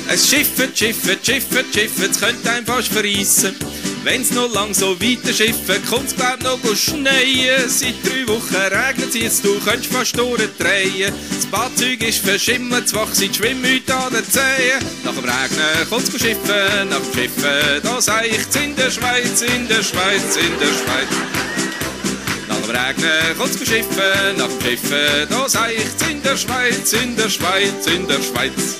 Es schifft, es könnte einem fast verreissen. Wenn's noch lang so weiter schiffen, kommt's glaub noch schneien. Seit 3 Wochen regnet es, du könntest fast durchdrehen. Das Badzeug ist verschimmelt, das Wach sind Schwimmhüte an den Zehen. Nach dem Regnen kommt's schiffen, nach dem Schiffen, da seicht's in der Schweiz, in der Schweiz, in der Schweiz. Nach dem Regnen kommt's schiffen, nach dem Schiffen, da seicht's in der Schweiz, in der Schweiz, in der Schweiz.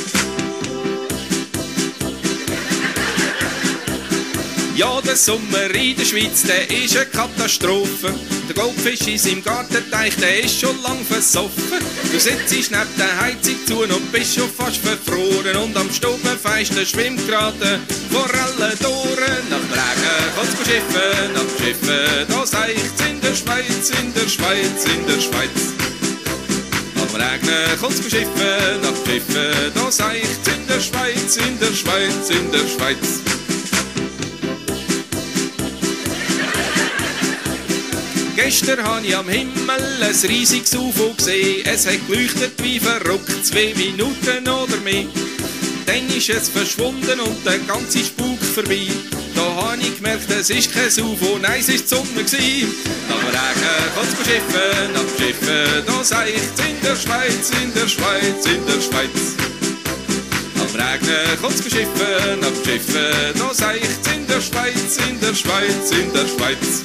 Ja, der Sommer in der Schweiz, der ist eine Katastrophe. Der Goldfisch in seinem Gartenteich, der ist schon lang versoffen. Du sitzt neben der Heizung zu und bist schon fast verfroren. Und am Stubenfenster schwimmt gerade Forellendoren. Nach dem Regen kommt's schiffen, nach dem Schiffen, da seicht's in der Schweiz, in der Schweiz, in der Schweiz. Nach dem Regen kommt's schiffen, nach dem Schiffen, da seicht's in der Schweiz, in der Schweiz, in der Schweiz. Gestern habe ich am Himmel ein riesiges UFO gesehen. Es hat geleuchtet wie verrückt, 2 Minuten oder mehr. Dann ist es verschwunden und der ganze Spuk vorbei. Da habe ich gemerkt, es ist kein UFO, nein, es war die Sonne. Nach dem Regen kommt's schiffen, nach dem Schiffen, da seicht's in der Schweiz, in der Schweiz, in der Schweiz. Nach dem Regen kommt's schiffen, nach dem Schiffen, da seicht's in der Schweiz, in der Schweiz, in der Schweiz.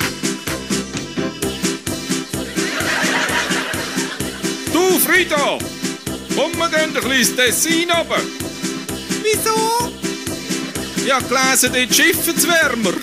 Du, Frieda, komm mal denn ein kleines Tessin runter. Wieso? Ich habe gelesen, dort schiffen es wärmer.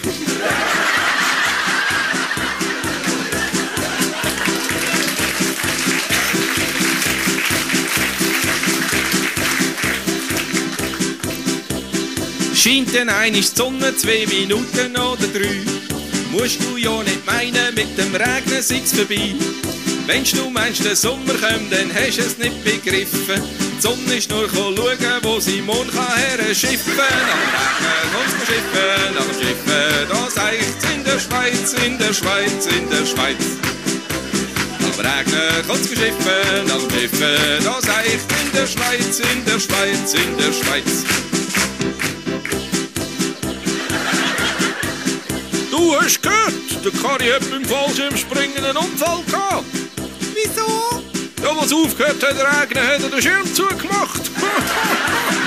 Scheint denn einmal die Sonne 2 Minuten oder 3. Musst du ja nicht meinen, mit dem Regnen sei's vorbei. Wenn du meinst, der Sommer kommt, dann hast du es nicht begriffen. Die Sonne ist nur schauen, wo sie morgen her schiffen. Nach dem Regen kommt's schiffen, nach dem Schiffen, da seicht's in der Schweiz, in der Schweiz, in der Schweiz. Nach dem Regen kommt's schiffen, nach dem Schiffen, da seicht's in der Schweiz, in der Schweiz, in der Schweiz. Du hast gehört, der Kari hat beim Fallschirmspringen einen Unfall gehabt. Wieso? Ja, was aufgehört hat regnen, hat er den Schirm zugemacht.